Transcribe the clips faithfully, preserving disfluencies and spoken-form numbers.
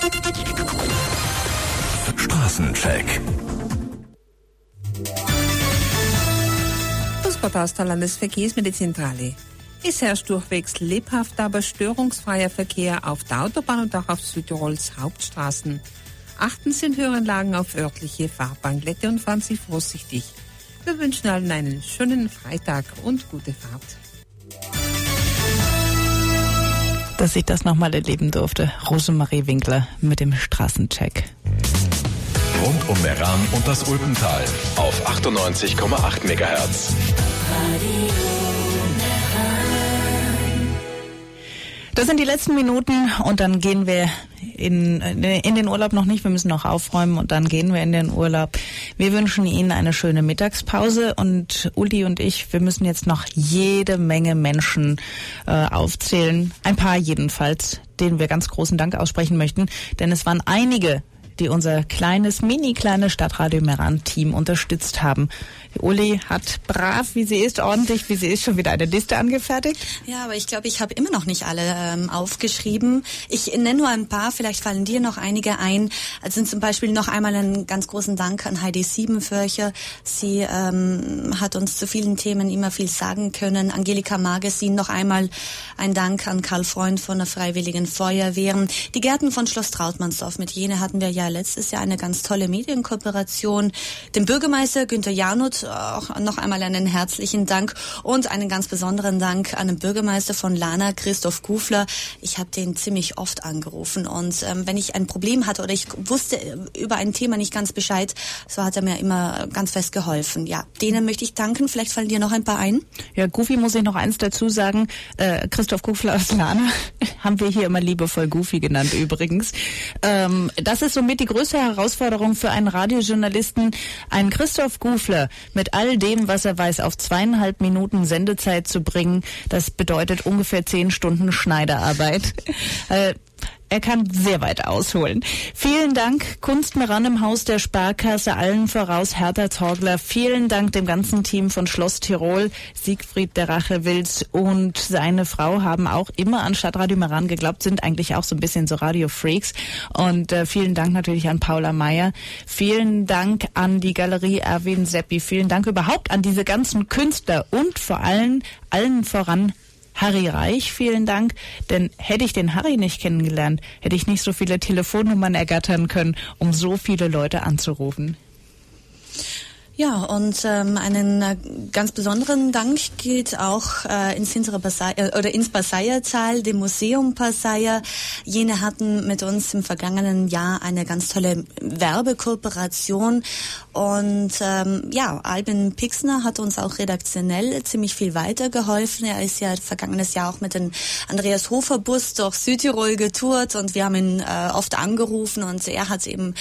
Straßencheck. Das Gott aus der Landesverkehrsmittelzentrale. Es herrscht durchwegs lebhafter, aber störungsfreier Verkehr auf der Autobahn und auch auf Südtirols Hauptstraßen. Achten Sie in höheren Lagen auf örtliche Fahrbahnglätte und fahren Sie vorsichtig. Wir wünschen allen einen schönen Freitag und gute Fahrt. Dass ich das nochmal erleben durfte. Rosemarie Winkler mit dem Straßencheck. Rund um Meran und das Ulpental auf achtundneunzig Komma acht Megahertz. Das sind die letzten Minuten und dann gehen wir in, in den Urlaub noch nicht. Wir müssen noch aufräumen und dann gehen wir in den Urlaub. Wir wünschen Ihnen eine schöne Mittagspause und Uli und ich, wir müssen jetzt noch jede Menge Menschen äh, aufzählen. Ein paar jedenfalls, denen wir ganz großen Dank aussprechen möchten, denn es waren einige, die unser kleines, mini kleines Stadtradio Meran-Team unterstützt haben. Die Uli hat brav, wie sie ist, ordentlich, wie sie ist, schon wieder eine Liste angefertigt. Ja, aber ich glaube, ich habe immer noch nicht alle ähm, aufgeschrieben. Ich nenne nur ein paar, vielleicht fallen dir noch einige ein. Also zum Beispiel noch einmal einen ganz großen Dank an Heidi Siebenförcher. Sie ähm, hat uns zu vielen Themen immer viel sagen können. Angelika Magazin, noch einmal ein Dank an Karl Freund von der Freiwilligen Feuerwehren. Die Gärten von Schloss Trautmannsdorf, mit jene hatten wir ja letztes Jahr eine ganz tolle Medienkooperation. Dem Bürgermeister Günther Janut auch noch einmal einen herzlichen Dank und einen ganz besonderen Dank an den Bürgermeister von Lana, Christoph Gufler. Ich habe den ziemlich oft angerufen und ähm, wenn ich ein Problem hatte oder ich wusste über ein Thema nicht ganz Bescheid, so hat er mir immer ganz fest geholfen. Ja, denen möchte ich danken. Vielleicht fallen dir noch ein paar ein. Ja, Goofy muss ich noch eins dazu sagen. Äh, Christoph Gufler aus Lana haben wir hier immer liebevoll Goofy genannt übrigens. Ähm, das ist somit die größte Herausforderung für einen Radiojournalisten, einen Christoph Gufler mit all dem, was er weiß, auf zweieinhalb Minuten Sendezeit zu bringen. Das bedeutet ungefähr zehn Stunden Schneiderarbeit. äh, Er kann sehr weit ausholen. Vielen Dank, Kunst Meran im Haus der Sparkasse, allen voraus Hertha Torgler. Vielen Dank dem ganzen Team von Schloss Tirol. Siegfried der Rachewils und seine Frau haben auch immer an Stadtradio Meran geglaubt, sind eigentlich auch so ein bisschen so Radio-Freaks. Und äh, vielen Dank natürlich an Paula Meyer. Vielen Dank an die Galerie Erwin Seppi. Vielen Dank überhaupt an diese ganzen Künstler und vor allem allen voran Harry Reich, vielen Dank, denn hätte ich den Harry nicht kennengelernt, hätte ich nicht so viele Telefonnummern ergattern können, um so viele Leute anzurufen. Ja, und ähm, einen äh, ganz besonderen Dank geht auch äh, ins hintere Passeier, äh, oder ins Passeiertal, dem Museum Passeier. Jene hatten mit uns im vergangenen Jahr eine ganz tolle Werbekooperation und ähm, ja, Albin Pixner hat uns auch redaktionell ziemlich viel weitergeholfen. Er ist ja vergangenes Jahr auch mit dem Andreas Hofer Bus durch Südtirol getourt und wir haben ihn äh, oft angerufen und er hat eben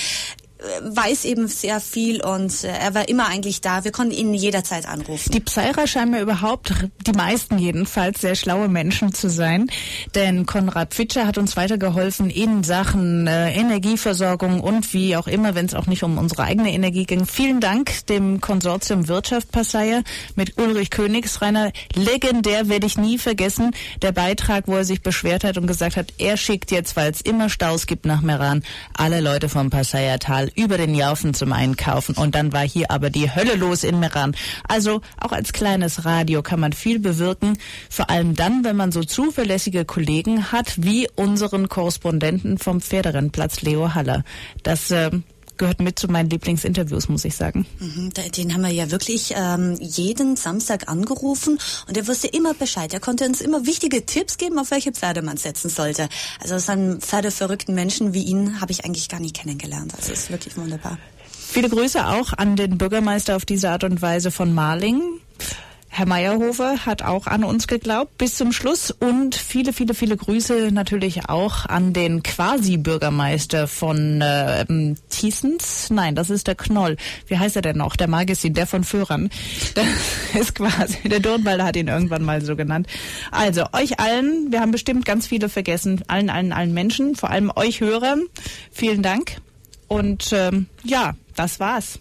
weiß eben sehr viel und er war immer eigentlich da. Wir konnten ihn jederzeit anrufen. Die Pseirer scheinen mir überhaupt, die meisten jedenfalls, sehr schlaue Menschen zu sein, denn Konrad Pfitscher hat uns weitergeholfen in Sachen äh, Energieversorgung und wie auch immer, wenn es auch nicht um unsere eigene Energie ging. Vielen Dank dem Konsortium Wirtschaft Passeier mit Ulrich Königsreiner. Legendär, werde ich nie vergessen, der Beitrag, wo er sich beschwert hat und gesagt hat, er schickt jetzt, weil es immer Staus gibt nach Meran, alle Leute vom Passeiertal über den Jaufen zum Einkaufen und dann war hier aber die Hölle los in Meran. Also auch als kleines Radio kann man viel bewirken, vor allem dann, wenn man so zuverlässige Kollegen hat wie unseren Korrespondenten vom Pferderennplatz Leo Haller. Das äh, gehört mit zu meinen Lieblingsinterviews, muss ich sagen. Den haben wir ja wirklich ähm, jeden Samstag angerufen und er wusste immer Bescheid. Er konnte uns immer wichtige Tipps geben, auf welche Pferde man setzen sollte. Also so einen pferdeverrückten Menschen wie ihn habe ich eigentlich gar nicht kennengelernt. Also es ist wirklich wunderbar. Viele Grüße auch an den Bürgermeister auf diese Art und Weise von Marling. Herr Meyerhofer hat auch an uns geglaubt bis zum Schluss und viele, viele, viele Grüße natürlich auch an den Quasi-Bürgermeister von äh, Thiessens. Nein, das ist der Knoll. Wie heißt er denn noch? Der Magazin, der von Föhrern. Das ist quasi, der Durnwalder hat ihn irgendwann mal so genannt. Also euch allen, wir haben bestimmt ganz viele vergessen, allen, allen, allen Menschen, vor allem euch Hörern, vielen Dank und ähm, ja, das war's.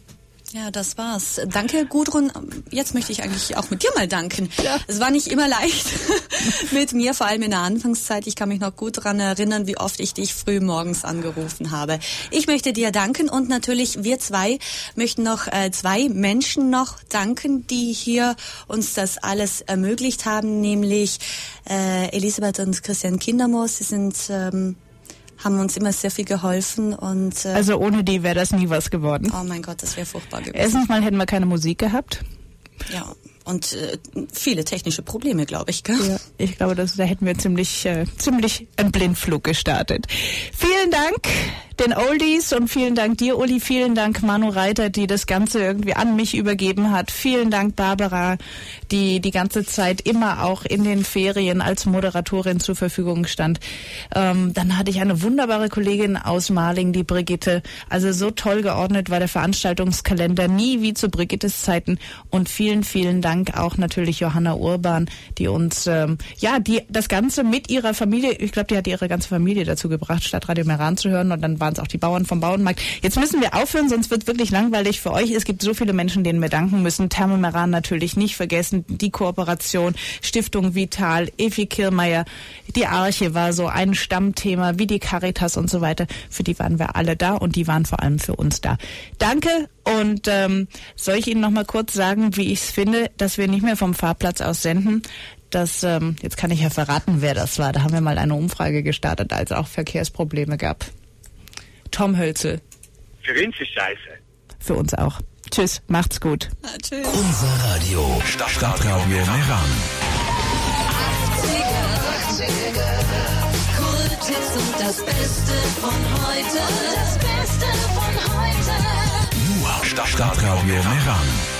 Ja, das war's. Danke, Gudrun. Jetzt möchte ich eigentlich auch mit dir mal danken. Ja. Es war nicht immer leicht mit mir, vor allem in der Anfangszeit. Ich kann mich noch gut daran erinnern, wie oft ich dich früh morgens angerufen habe. Ich möchte dir danken und natürlich wir zwei möchten noch äh, zwei Menschen noch danken, die hier uns das alles ermöglicht haben, nämlich äh, Elisabeth und Christian Kindermoos. Sie sind... Ähm, haben uns immer sehr viel geholfen und äh, also ohne die wäre das nie was geworden. Oh mein Gott, das wäre furchtbar gewesen. Erstens mal hätten wir keine Musik gehabt. Ja, und äh, viele technische Probleme, glaube ich. Gell? Ja, ich glaube, das, da hätten wir ziemlich, äh, ziemlich einen Blindflug gestartet. Vielen Dank den Oldies und vielen Dank dir, Uli. Vielen Dank Manu Reiter, die das Ganze irgendwie an mich übergeben hat. Vielen Dank Barbara, die die ganze Zeit immer auch in den Ferien als Moderatorin zur Verfügung stand. Ähm, dann hatte ich eine wunderbare Kollegin aus Marling, die Brigitte. Also so toll geordnet war der Veranstaltungskalender, nie wie zu Brigittes Zeiten. Und vielen, vielen Dank auch natürlich Johanna Urban, die uns, ähm, ja, die das Ganze mit ihrer Familie, ich glaube, die hat ihre ganze Familie dazu gebracht, Stadtradio Meran zu hören, und dann waren es auch die Bauern vom Bauernmarkt. Jetzt müssen wir aufhören, sonst wird es wirklich langweilig für euch. Es gibt so viele Menschen, denen wir danken müssen. Therme Meran natürlich nicht vergessen, die Kooperation, Stiftung Vital, Evi Kirmeier, die Arche war so ein Stammthema, wie die Caritas und so weiter. Für die waren wir alle da und die waren vor allem für uns da. Danke. Und ähm, soll ich Ihnen noch mal kurz sagen, wie ich es finde, dass wir nicht mehr vom Fahrplatz aus senden? Das, ähm, jetzt kann ich ja verraten, wer das war. Da haben wir mal eine Umfrage gestartet, als es auch Verkehrsprobleme gab. Tom Hölzel. Für uns ist scheiße. Für uns auch. Tschüss, macht's gut. Ah, tschüss. Unser Radio. Stadtradio Meran. Kulthits und das Beste von heute. Das Beste von heute. Nur Stadtradio Meran.